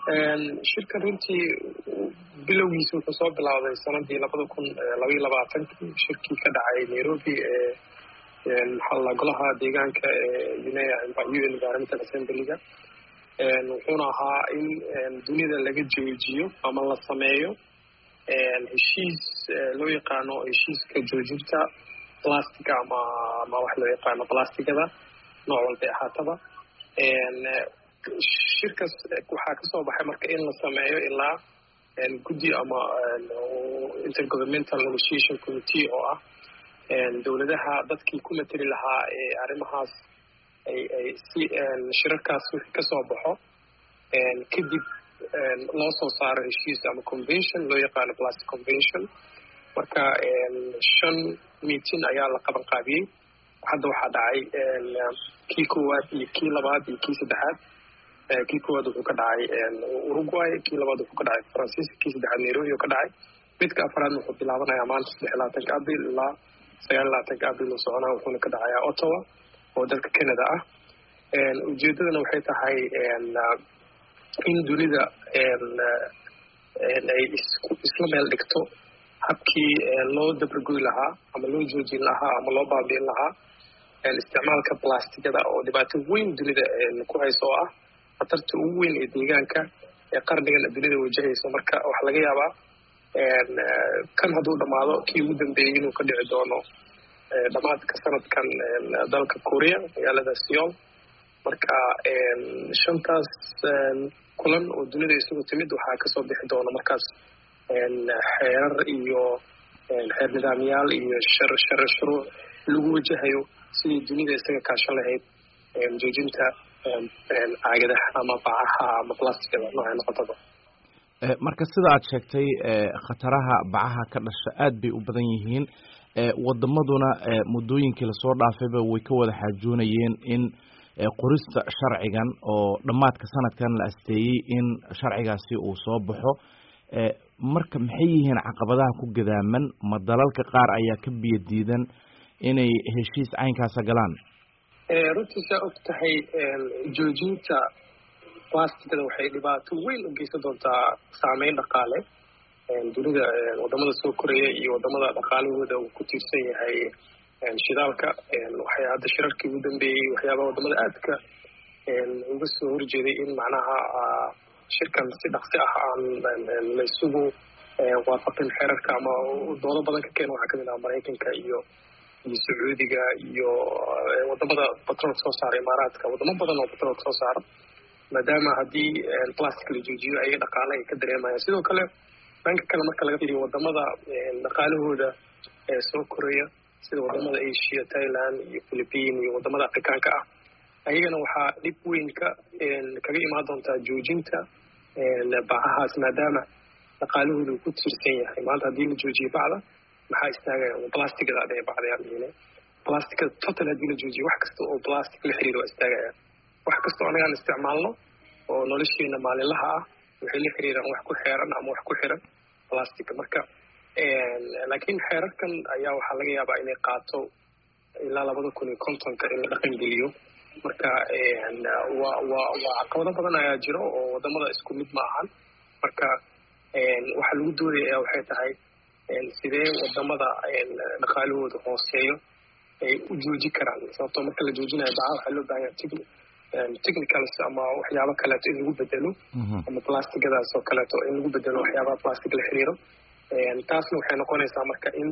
shirkan runtii bilowgiisa wuxuu soo bilowday sanadii 2022 shirkii ka dhacay Nairobi maxalla golaha deegaanka UN Environmental Assembly-ga wuxuuna ahaa in dunida laga joojiyo ama la sameeyo heshiis loo yaqaano heshiiska joojinta plastica ama wax loo yaqaano plasticada nooc walba ahaataba shirkaas waxaa ka soo baxay marka in la sameeyo ilaa guddi ama intergovernmental negotiation committee oo ah dowladaha dadkii ku matali lahaa arrimahaas ay si shirarkaas wixii ka soo baxo kadib loo soo saaro heshiis ama convention loo yaqaano plastic convention marka 5 meeting ayaa la qaban qaabiyey hadda waxaa dhacay kii koowaad iyo kii labaad iyo kii saddexaad kii koowaad wuxuu ka dhacay Uruguay kii labaad wuxuu ka dhacay Faransiiska kii saddexaad Nairobi ka dhacay midka afraad wuxuu bilaabanayaa maanta 23 Abriil ilaa 29 Abriil soconaa wuxuuna ka dhacayaa Ottawa oo dalka Canada ah ujeedadana waxay tahay in dunida ay isla meel dhigto habkii loo dabargoy lahaa ama loo joojin lahaa ama loo baabi'in lahaa isticmaalka plasticada oo dhibaato weyn dunida ku hayso oo ah khatarta ugu weyn ee deegaanka ee qarnigan dunida wajahayso marka waxa laga yaabaa kan hadduu dhammaado kii ugu dambeeyey inuu ka dhici doono dhammaadka sanadkan dalka Korea magaalada Seoul marka shantaas kulan oo dunida isugu timid waxaa kasoo bixi doona markaas xeerar iyo xeer nidaamyaal iyo shuruuc lagu wajahayo sidii dunida isaga kaashan lahayd joojinta caagadaha ama bacaha ama plasticada nooca noqotaba marka sida aad sheegtay khataraha bacaha ka dhasha aad bay u badan yihiin wadamaduna muddooyinkii lasoo dhaafayba way ka wada xaajoonayeen in qorista sharcigan oo dhammaadka sanadkan la asteeyey in sharcigaasi uu soo baxo marka maxay yihiin caqabadaha ku gadaaman ma dalalka qaar ayaa ka biyo diidan inay heshiis caynkaasa galaan runtii saa og tahay joojinta plasticada waxay dhibaato weyn u geysan doontaa saameyn dhaqaale dunida wadamada soo koraya iyo wadamada dhaqaalahooda uu ku tiirsan yahay shidaalka waxay hadda shirarkii ugu dambeeyey waxyaabaha wadamada aadka uga soo horjeeday in macnaha shirkan si dhaqsi ah aan la isugu waafaqin xeerarka ama doodo badan ka keena waxaa kamid ah Maraykanka iyo Sacuudiga iyo wadamada petrol soo saara Imaaraadka wadamo badan oo petrol soo saara maadaama haddii plastic la joojiyo ay dhaqaale ay ka dareemayaan sidoo kale dhanka kale marka laga fiiriyo wadamada dhaqaalahooda soo koraya sida wadamada Asia Thailand iyo Philippines iyo wadamada Afrikaanka ah ayagana waxaa dhib weyn kaga imaan doontaa joojinta bacahaas maadaama dhaqaalahooda ku tiirsan yahay maanta haddii la joojiyo bacda maxaa istaagaya plasticada ay bacdayaan plasticada total haddii la joojiyo wax kasta oo plastic la xiriiro waa istaagaya wax kasta oo anagaan isticmaalno oo nolosheena maalinlaha ah waxay la xiriiraan wax ku xeeran ama wax ku xiran plastic marka laakiin xeerarkan ayaa waxaa laga yaabaa inay qaato ilaa 2050 in la dhaqan geliyo marka waa caqabado badan ayaa jiro oo wadamada isku mid ma ahan marka waxa lagu doodaya waxay tahay sidee wadamada dhaqaalahooda hooseeyo ay u jooji karaan sababtoo marka la joojinayo bacaha waxaa loo baahan yahay technicals ama waxyaabo kaleeto in lagu bedelo ama plasticadaas oo kaleeto in lagu bedelo waxyaabaha plastic la xiriiro taasna waxay noqonaysaa marka in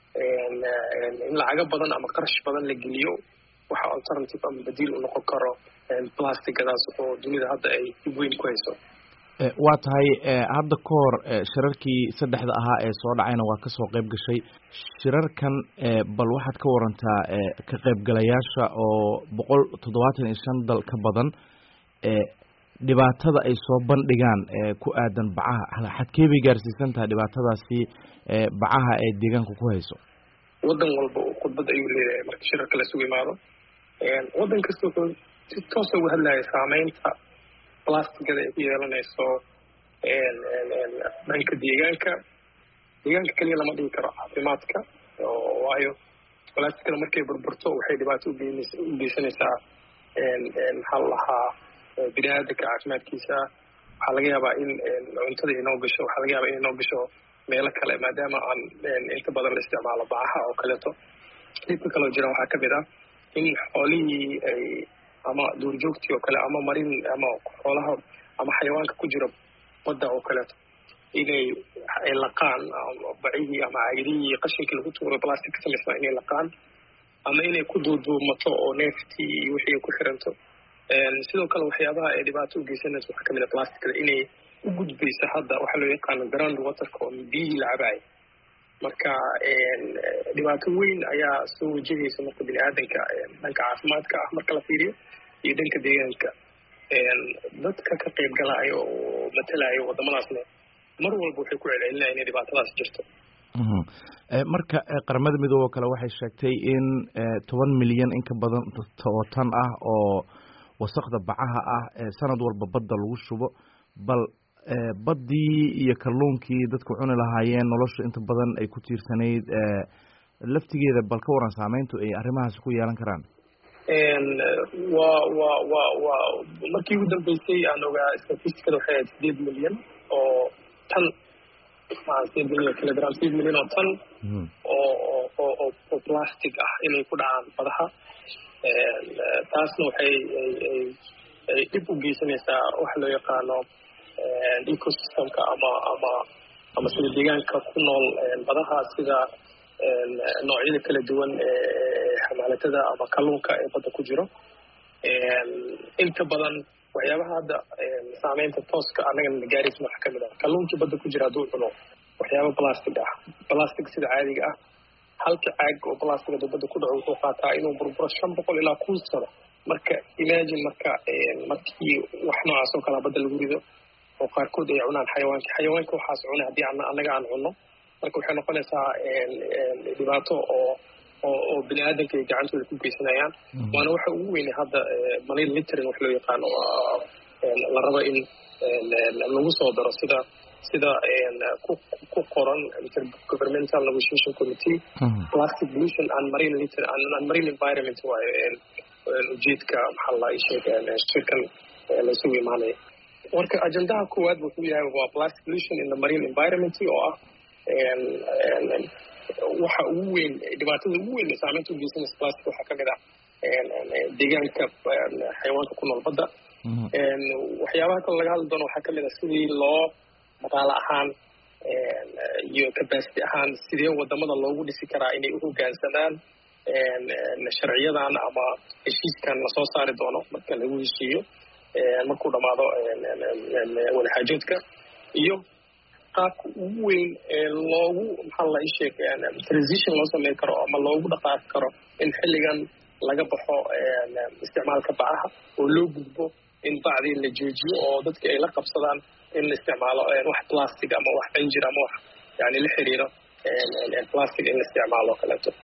lacago badan ama qarash badan la geliyo waxa alternative ama badiil u noqon karo plasticadaas oo dunida hadda ay dib weyn ku hayso waa tahay hadda ka hor shirarkii saddexda ahaa ee soo dhacayna waa kasoo qayb gashay shirarkan bal waxaad ka warantaa ka qaybgalayaasha oo 175 dal ka badan dhibaatada ay soo bandhigaan ku aadan bacaha xadkee bay gaarsiisan tahay dhibaatadaasi bacaha ee deegaanka ku hayso wadan walba khudbad ayuu leeyahay marka shirarka la isugu imaado wadan kasta wuxuu si toos uga hadlaya saameynta plasticada ay ku yeelanayso dhanka deegaanka kaliya lama dhigi karo caafimaadka waayo plasticada markay burburto waxay dhibaato u geysanaysaa maxaa la lahaa bini'aadamka caafimaadkiisa waxaa laga yaabaa in cuntada inoo gasho, waxaa laga yaabaa in inoo gasho meelo kale maadaama aan inta badan la isticmaalo bacaha oo kaleeto. dhibka kaloo jira waxaa kamid ah in xoolihii ay ama duurjoogtii oo kale ama marin ama xoolaha ama xayawaanka ku jira badda oo kaleeto inay laqaan bacihii ama caagidihii qashinkii lagu tuuro plastic ka samaysnaa inay laqaan ama inay ku duuduumato oo neeftii iyo wixii ay ku xiranto. sidoo kale waxyaabaha ay dhibaato u geysanayso waxaa kamid ah plasticda inay u gudbaysa hadda waxaa loo yaqaano ground waterka oo biyihii la cabaaya. marka dhibaato weyn ayaa soo wajahaysa marka bini aadanka dhanka caafimaadka ah marka la fiiriyo iyo dhanka deegaanka. dadka ka qayb galaayo oo matalayo wadamadaasna mar walba waxay ku celcelinayaan inay dhibaatadaas jirto. marka qaramada midoobe oo kale waxay sheegtay in 10 milyan in ka badan oo tan ah oo wasaqda bacaha ah sanad walba badda lagu shubo. bal baddii iyo kalluunkii dadku cuni lahaayeen nolosha inta badan ay ku tiirsanayd laftigeeda bal ka waran saameyntu ay arrimahaas ku yeelan karaan. waa markii ugu dambeysay aan ogaa statisticada waxay ahayd 8 milyan oo tan 8 milyan kilogram 8 milyan oo tan oo plastic ah inay ku dhacaan badaha. taasna waxay ay dhib u geysanaysaa waxa loo yaqaano ecosystemka ama sida deegaanka ku nool badaha sida noocyada kala duwan xamaalatada ama kalluunka ee badda ku jiro. inta badan waxyaabaha hadda saameynta tooska annaga gaaraysa waxaa kamid ah kalluunkii badda ku jira hadduu cuno waxyaaba plastic sida caadiga ah halka caag oo plastic hadduu badda ku dhaco wuxuu qaataa inuu burburo 500 ilaa 1,000 sano. marka imagine markii wax noocaas oo kalaa badda lagu rido oo qaarkood ay cunaan xayawaanka waxaas cuna haddii annaga aan cunno marka waxay noqonaysaa dhibaato oo bini aadanka ay gacantooda ku geysanayaan. waana waxa ugu weynay hadda marine littering wax loo yaqaano la rabo in lagu soo daro sida ku qoran Intergovernmental Negotiation Committee Plastic Pollution and Marine Litter and Marine Environment waayo ujeedka maxaa la sheegay shirkan la isugu imaanaya. marka ajandaha koowaad wuxuu yahay waa plastic pollution in the marine environment oo ah waxa ugu weyn dhibaatada ugu weyn saameynta u geysanaysa plastic waxaa kamid ah deegaanka xayawaanka ku nool badda. waxyaabaha kale laga hadli doono waxaa kamid ah sidii loo dhaqaale ahaan iyo capacity ahaan sidee wadamada loogu dhisi karaa inay u hoggaansamaan sharciyadan ama heshiiskan lasoo saari doono marka lagu heshiiyo markuu dhamaado wadaxaajoodka iyo qaabka ugu weyn loogu maxaa la sheegay transition loo sameyn karo ama loogu dhaqaaqi karo in xilligan laga baxo isticmaalka bacaha oo loo gudbo in bacdii la joojiyo oo dadka ay la qabsadaan in la isticmaalo wax plastic ama wax injir ama wax yani la xiriiro plastic in la isticmaalo kaleeto.